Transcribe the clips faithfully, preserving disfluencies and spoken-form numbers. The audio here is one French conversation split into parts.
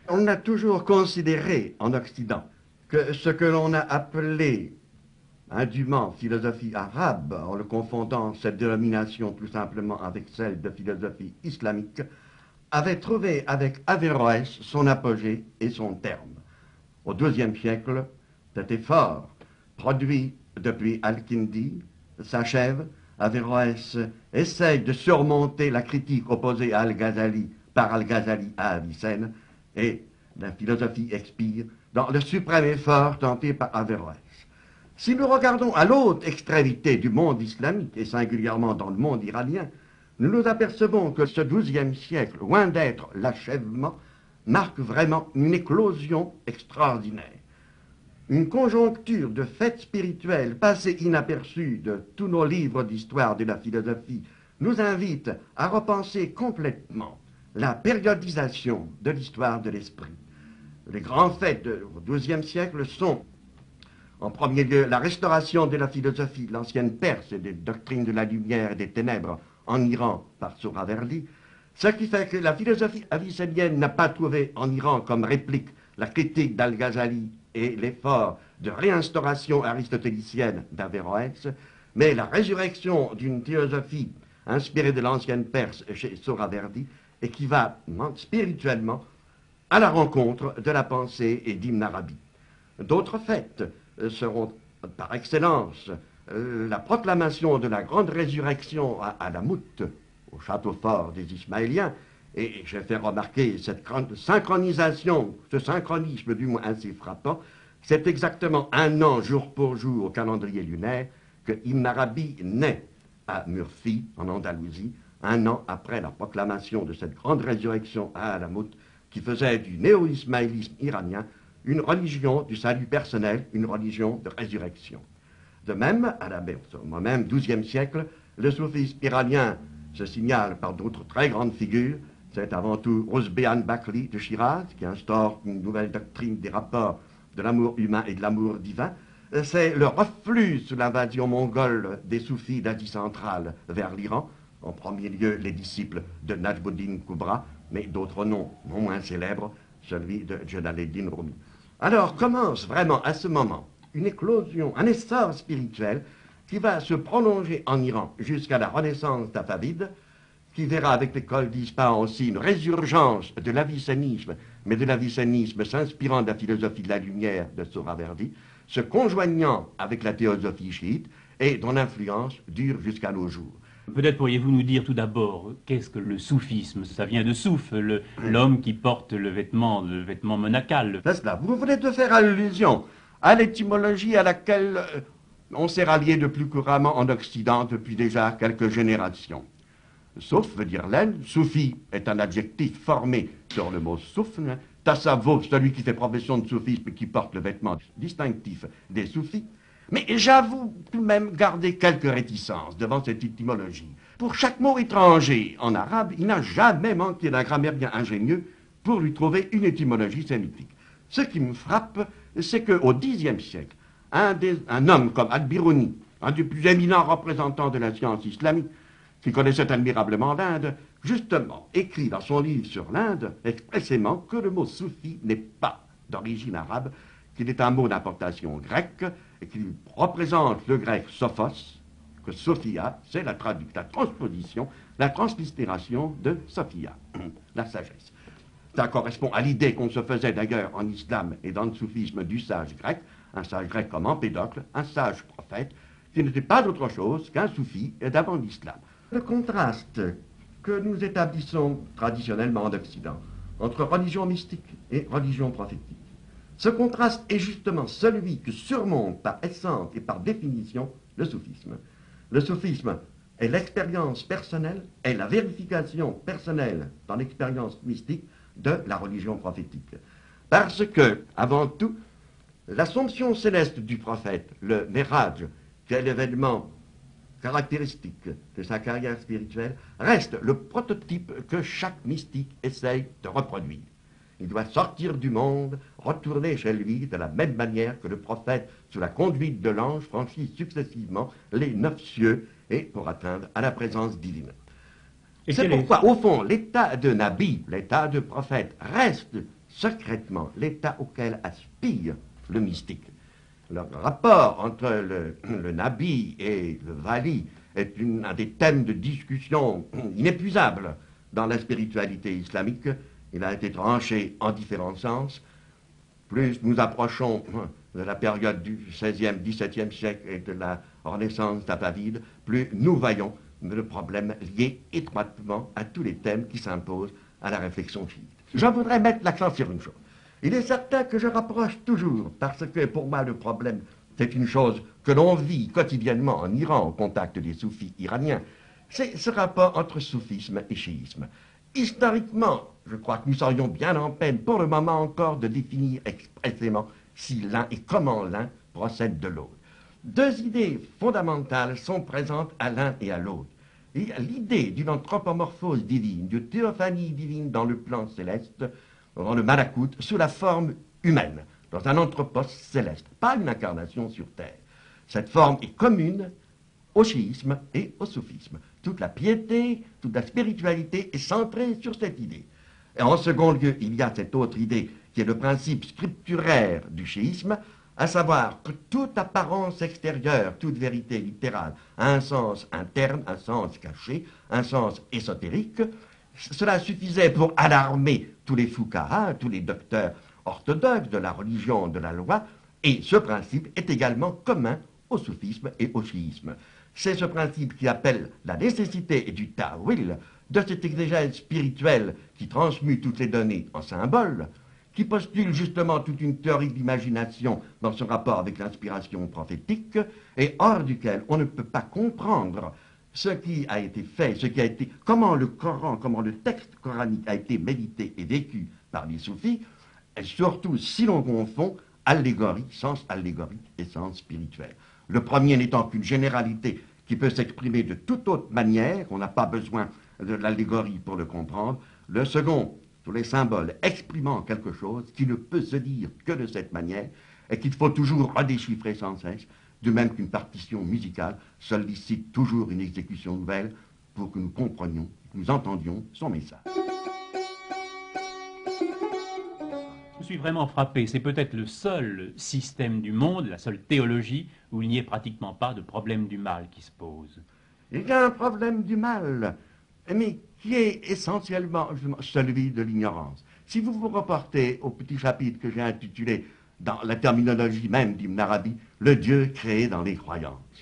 On a toujours considéré en Occident que ce que l'on a appelé indûment philosophie arabe, en le confondant cette dénomination tout simplement avec celle de philosophie islamique, avait trouvé avec Averroès son apogée et son terme. Au douzième siècle, cet effort produit depuis Al-Kindi s'achève. Averroès essaye de surmonter la critique opposée à Al-Ghazali par Al-Ghazali à Avicenne, et la philosophie expire dans le suprême effort tenté par Averroès. Si nous regardons à l'autre extrémité du monde islamique, et singulièrement dans le monde iranien, nous nous apercevons que ce douzième siècle, loin d'être l'achèvement, marque vraiment une éclosion extraordinaire. Une conjoncture de faits spirituels passés inaperçus de tous nos livres d'histoire de la philosophie nous invite à repenser complètement la périodisation de l'histoire de l'esprit. Les grands faits du douzième siècle sont, en premier lieu, la restauration de la philosophie, l'ancienne Perse et des doctrines de la lumière et des ténèbres en Iran par Sohraverdi, ce qui fait que la philosophie avicénienne n'a pas trouvé en Iran comme réplique la critique d'Al-Ghazali et l'effort de réinstauration aristotélicienne d'Averroès, mais la résurrection d'une théosophie inspirée de l'ancienne Perse chez Sohraverdi et qui va spirituellement à la rencontre de la pensée et d'Ibn Arabi. D'autres faits seront par excellence euh, la proclamation de la grande résurrection à Alamout, au château fort des Ismaéliens, et j'ai fait remarquer cette grande synchronisation, ce synchronisme du moins assez frappant. C'est exactement un an jour pour jour au calendrier lunaire que Ibn Arabi naît à Murphy, en Andalousie, un an après la proclamation de cette grande résurrection à Alamout, qui faisait du néo-ismaélisme iranien une religion du salut personnel, une religion de résurrection. De même, à la même douzième siècle, le soufisme iranien se signale par d'autres très grandes figures. C'est avant tout Ruzbehan Bakri de Shiraz, qui instaure une nouvelle doctrine des rapports de l'amour humain et de l'amour divin. C'est le reflux sous l'invasion mongole des soufis d'Asie centrale vers l'Iran, en premier lieu les disciples de Najmuddin Kubra, mais d'autres noms non moins célèbres, celui de Jalaluddin Rumi. Alors commence vraiment à ce moment une éclosion, un essor spirituel qui va se prolonger en Iran jusqu'à la renaissance d'Afavide, qui verra avec l'école d'Ispahan aussi une résurgence de l'avicénisme, mais de l'avicénisme s'inspirant de la philosophie de la lumière de Sohraverdi, se conjoignant avec la théosophie chiite et dont l'influence dure jusqu'à nos jours. Peut-être pourriez-vous nous dire tout d'abord, qu'est-ce que le soufisme? Ça vient de souf, l'homme qui porte le vêtement, le vêtement monacal. C'est cela. Vous venez de faire allusion à l'étymologie à laquelle euh, on s'est rallié de plus couramment en Occident depuis déjà quelques générations. Souf veut dire laine, soufi est un adjectif formé sur le mot soufn, tasavvuf, celui qui fait profession de soufisme et qui porte le vêtement distinctif des soufis. Mais j'avoue tout de même garder quelques réticences devant cette étymologie. Pour chaque mot étranger en arabe, il n'a jamais manqué d'un grammairien ingénieux pour lui trouver une étymologie sémitique. Ce qui me frappe, c'est qu'au dixième siècle, un, des, un homme comme Al-Biruni, un des plus éminents représentants de la science islamique, qui connaissait admirablement l'Inde, justement écrit dans son livre sur l'Inde expressément que le mot soufi n'est pas d'origine arabe, qu'il est un mot d'importation grecque et qu'il représente le grec sophos, que Sophia, c'est la, la transposition, la translittération de Sophia, la sagesse. Ça correspond à l'idée qu'on se faisait d'ailleurs en islam et dans le soufisme du sage grec, un sage grec comme Empédocle, un sage prophète, qui n'était pas autre chose qu'un soufi d'avant l'islam. Le contraste que nous établissons traditionnellement en Occident entre religion mystique et religion prophétique, ce contraste est justement celui que surmonte par essence et par définition le soufisme. Le soufisme est l'expérience personnelle, est la vérification personnelle dans l'expérience mystique de la religion prophétique. Parce que, avant tout, l'assomption céleste du prophète, le Méraj, qui est l'événement caractéristique de sa carrière spirituelle, reste le prototype que chaque mystique essaye de reproduire. Il doit sortir du monde, retourner chez lui de la même manière que le prophète, sous la conduite de l'ange, franchit successivement les neuf cieux et pour atteindre à la présence divine. C'est pourquoi, au fond, l'état de Nabi, l'état de prophète, reste secrètement l'état auquel aspire le mystique. Le rapport entre le, le Nabi et le Wali est une, un des thèmes de discussion inépuisables dans la spiritualité islamique. Il a été tranché en différents sens. Plus nous approchons de la période du seizième, dix-septième siècle et de la Renaissance safavide, plus nous voyons le problème lié étroitement à tous les thèmes qui s'imposent à la réflexion chiite. Je voudrais mettre l'accent sur une chose. Il est certain que je rapproche toujours, parce que pour moi le problème, c'est une chose que l'on vit quotidiennement en Iran au contact des soufis iraniens, c'est ce rapport entre soufisme et chiisme. Historiquement, je crois que nous serions bien en peine pour le moment encore de définir expressément si l'un et comment l'un procède de l'autre. Deux idées fondamentales sont présentes à l'un et à l'autre. Il y a l'idée d'une anthropomorphose divine, de théophanie divine dans le plan céleste, dans le Malakut, sous la forme humaine, dans un anthropos céleste, pas une incarnation sur Terre. Cette forme est commune au chiisme et au soufisme. Toute la piété, toute la spiritualité est centrée sur cette idée. Et en second lieu, il y a cette autre idée qui est le principe scripturaire du chiisme, à savoir que toute apparence extérieure, toute vérité littérale a un sens interne, un sens caché, un sens ésotérique. Cela suffisait pour alarmer tous les fuqaha, tous les docteurs orthodoxes de la religion, de la loi, et ce principe est également commun au soufisme et au chiisme. C'est ce principe qui appelle la nécessité du ta'wil, de cette exégèse spirituelle qui transmue toutes les données en symboles, qui postule justement toute une théorie de l'imagination dans son rapport avec l'inspiration prophétique, et hors duquel on ne peut pas comprendre ce qui a été fait, ce qui a été, comment le Coran, comment le texte coranique a été médité et vécu par les soufis, et surtout si l'on confond allégorie, sens allégorique et sens spirituel. Le premier n'étant qu'une généralité qui peut s'exprimer de toute autre manière, on n'a pas besoin de l'allégorie pour le comprendre. Le second, tous les symboles exprimant quelque chose qui ne peut se dire que de cette manière et qu'il faut toujours redéchiffrer sans cesse, de même qu'une partition musicale sollicite toujours une exécution nouvelle pour que nous comprenions, que nous entendions son message. Je suis vraiment frappé, c'est peut-être le seul système du monde, la seule théologie, où il n'y ait pratiquement pas de problème du mal qui se pose. Il y a un problème du mal, mais qui est essentiellement celui de l'ignorance. Si vous vous reportez au petit chapitre que j'ai intitulé, dans la terminologie même d'Ibn Arabi, le Dieu créé dans les croyances.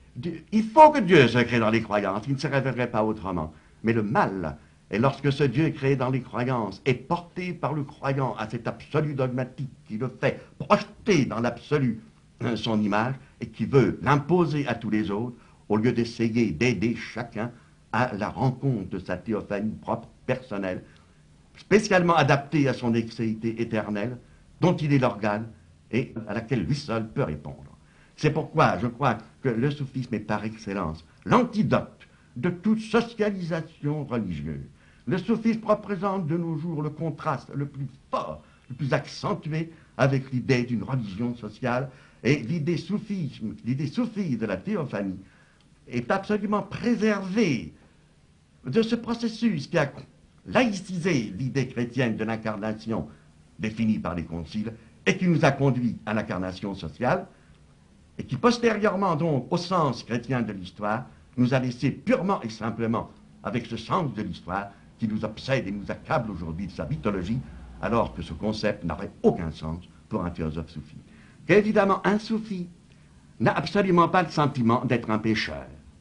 Il faut que Dieu se crée dans les croyances, il ne se révélerait pas autrement. Mais le mal, et lorsque ce Dieu créé dans les croyances est porté par le croyant à cet absolu dogmatique qui le fait projeter dans l'absolu son image et qui veut l'imposer à tous les autres, au lieu d'essayer d'aider chacun à la rencontre de sa théophanie propre, personnelle, spécialement adaptée à son excéité éternelle, dont il est l'organe et à laquelle lui seul peut répondre. C'est pourquoi je crois que le soufisme est par excellence l'antidote de toute socialisation religieuse. Le soufisme représente de nos jours le contraste le plus fort, le plus accentué avec l'idée d'une religion sociale, et l'idée soufisme, l'idée soufie de la théophanie est absolument préservée de ce processus qui a laïcisé l'idée chrétienne de l'incarnation définie par les conciles et qui nous a conduit à l'incarnation sociale et qui postérieurement donc au sens chrétien de l'histoire nous a laissé purement et simplement avec ce sens de l'histoire qui nous obsède et nous accable aujourd'hui de sa mythologie alors que ce concept n'aurait aucun sens pour un philosophe soufi. Qu'évidemment un soufi n'a absolument pas le sentiment d'être un pécheur.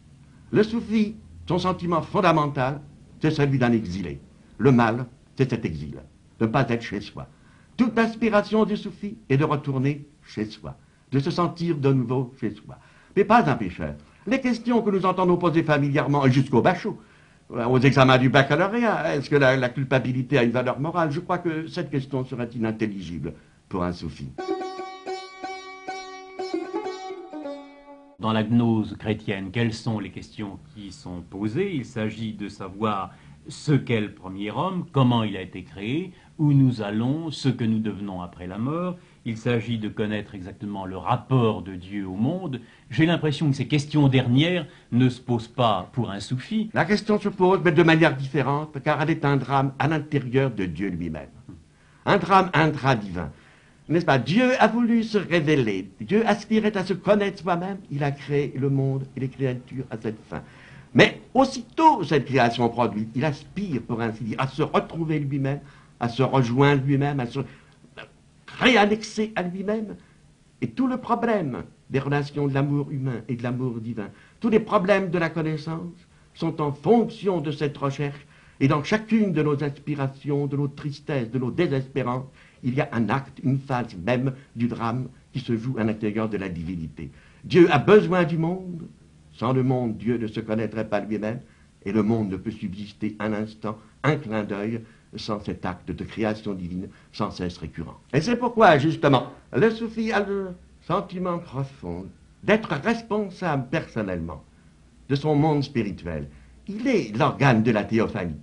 Le soufi, son sentiment fondamental, c'est celui d'un exilé. Le mal, c'est cet exil, de ne pas être chez soi. Toute l'aspiration du soufi est de retourner chez soi, de se sentir de nouveau chez soi. Mais pas un pécheur. Les questions que nous entendons poser familièrement jusqu'au bachot, aux examens du baccalauréat, est-ce que la, la culpabilité a une valeur morale? Je crois que cette question serait inintelligible pour un soufi. Dans la gnose chrétienne, quelles sont les questions qui sont posées? Il s'agit de savoir ce qu'est le premier homme, comment il a été créé, où nous allons, ce que nous devenons après la mort. Il s'agit de connaître exactement le rapport de Dieu au monde. J'ai l'impression que ces questions dernières ne se posent pas pour un soufi. La question se pose, mais de manière différente, car elle est un drame à l'intérieur de Dieu lui-même. un drame intra-divin. N'est-ce pas? Dieu a voulu se révéler, Dieu aspirait à se connaître soi-même, il a créé le monde et les créatures à cette fin. Mais aussitôt cette création produite, il aspire, pour ainsi dire, à se retrouver lui-même, à se rejoindre lui-même, à se réannexer à lui-même. Et tout le problème des relations de l'amour humain et de l'amour divin, tous les problèmes de la connaissance sont en fonction de cette recherche. Et dans chacune de nos aspirations, de nos tristesses, de nos désespérances, il y a un acte, une phase même du drame qui se joue à l'intérieur de la divinité. Dieu a besoin du monde. Sans le monde, Dieu ne se connaîtrait pas lui-même. Et le monde ne peut subsister un instant, un clin d'œil, sans cet acte de création divine sans cesse récurrent. Et c'est pourquoi, justement, le soufi a le sentiment profond d'être responsable personnellement de son monde spirituel. Il est l'organe de la théophanie.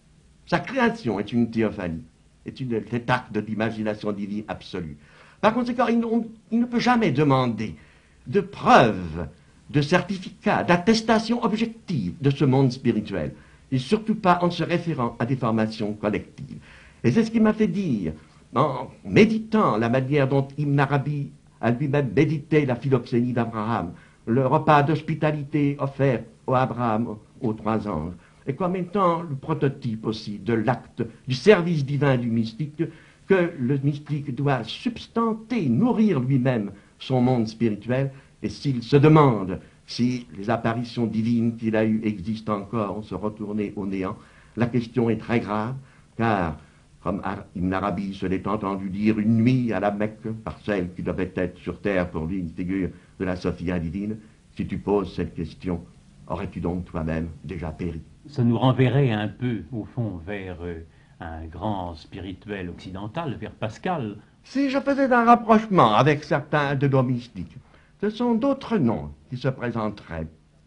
Sa création est une théophanie, est une, cet acte d'imagination divine absolue. Par conséquent, il, on, il ne peut jamais demander de preuves, de certificats, d'attestations objectives de ce monde spirituel, et surtout pas en se référant à des formations collectives. Et c'est ce qui m'a fait dire, en méditant la manière dont Ibn Arabi a lui-même médité la philoxénie d'Abraham, le repas d'hospitalité offert au Abraham, aux trois anges, et comme étant le prototype aussi de l'acte du service divin du mystique, que le mystique doit substanter, nourrir lui-même son monde spirituel, et s'il se demande si les apparitions divines qu'il a eues existent encore, on se retournait au néant, la question est très grave, car, comme Ibn Arabi se l'est entendu dire une nuit à la Mecque, par celle qui devait être sur terre pour lui une figure de la Sophia divine, si tu poses cette question, aurais-tu donc toi-même déjà péri? Ça nous renverrait un peu, au fond, vers euh, un grand spirituel occidental, vers Pascal. Si je faisais un rapprochement avec certains de nos mystiques, ce sont d'autres noms qui se présenteraient.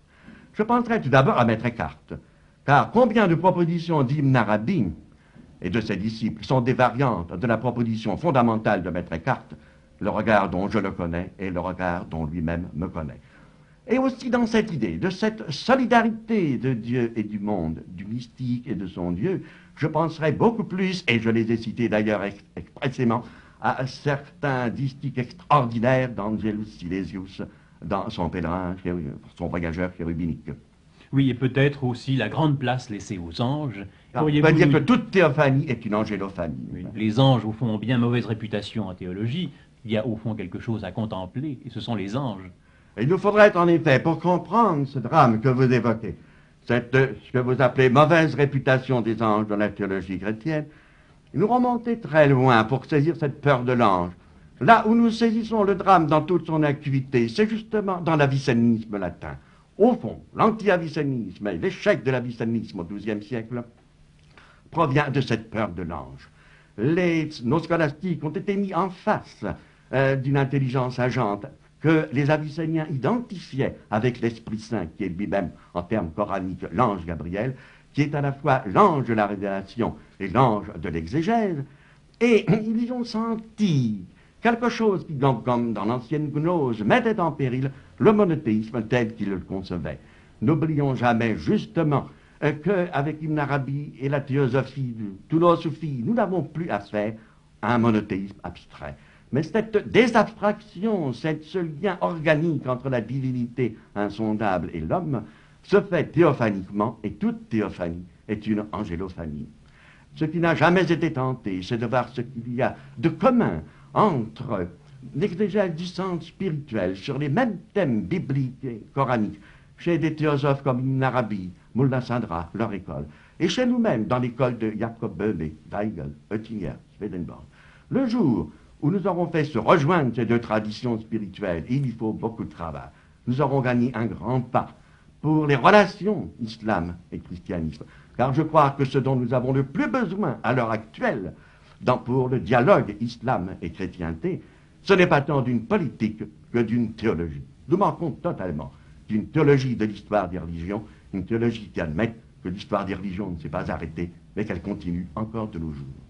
Je penserais tout d'abord à Maître Eckhart, car combien de propositions d'Ibn Arabi et de ses disciples sont des variantes de la proposition fondamentale de Maître Eckhart, le regard dont je le connais et le regard dont lui-même me connaît. Et aussi dans cette idée de cette solidarité de Dieu et du monde, du mystique et de son Dieu, je penserais beaucoup plus, et je les ai cités d'ailleurs ex expressément, à certains distiques extraordinaires d'Angelus Silesius dans son pèlerin, son voyageur chérubinique. Oui, et peut-être aussi la grande place laissée aux anges. On peut dire que toute théophanie est une angélophanie. Oui, les anges, au fond, ont bien mauvaise réputation en théologie. Il y a, au fond, quelque chose à contempler, et ce sont les anges. Il nous faudrait, en effet, pour comprendre ce drame que vous évoquez, cette, ce que vous appelez mauvaise réputation des anges dans la théologie chrétienne, nous remonter très loin pour saisir cette peur de l'ange. Là où nous saisissons le drame dans toute son activité, c'est justement dans l'avicénisme latin. Au fond, l'anti-avicénisme et l'échec de l'avicénisme au douzième siècle provient de cette peur de l'ange. Les, nos scolastiques ont été mis en face euh, d'une intelligence agente que les Avicéniens identifiaient avec l'Esprit Saint, qui est lui-même, en termes coraniques, l'ange Gabriel, qui est à la fois l'ange de la révélation et l'ange de l'exégèse, et ils y ont senti quelque chose qui, comme dans l'ancienne gnose, mettait en péril le monothéisme tel qu'ils le concevaient. N'oublions jamais, justement, euh, qu'avec Ibn Arabi et la théosophie, tous nos soufis, nous n'avons plus affaire à un monothéisme abstrait. Mais cette désabstraction, cette, ce lien organique entre la divinité insondable et l'homme, se fait théophaniquement, et toute théophanie est une angélophanie. Ce qui n'a jamais été tenté, c'est de voir ce qu'il y a de commun entre l'exégèse du sens spirituel sur les mêmes thèmes bibliques et coraniques, chez des théosophes comme Ibn Arabi, Mullah Sadra, leur école, et chez nous-mêmes, dans l'école de Jacob Böhme, Weigel, Oettinger, Swedenborg. Le jour où nous aurons fait se rejoindre ces deux traditions spirituelles, il y faut beaucoup de travail, nous aurons gagné un grand pas pour les relations islam et christianisme. Car je crois que ce dont nous avons le plus besoin à l'heure actuelle, dans, pour le dialogue islam et chrétienté, ce n'est pas tant d'une politique que d'une théologie. Nous manquons totalement d'une théologie de l'histoire des religions, une théologie qui admette que l'histoire des religions ne s'est pas arrêtée, mais qu'elle continue encore de nos jours.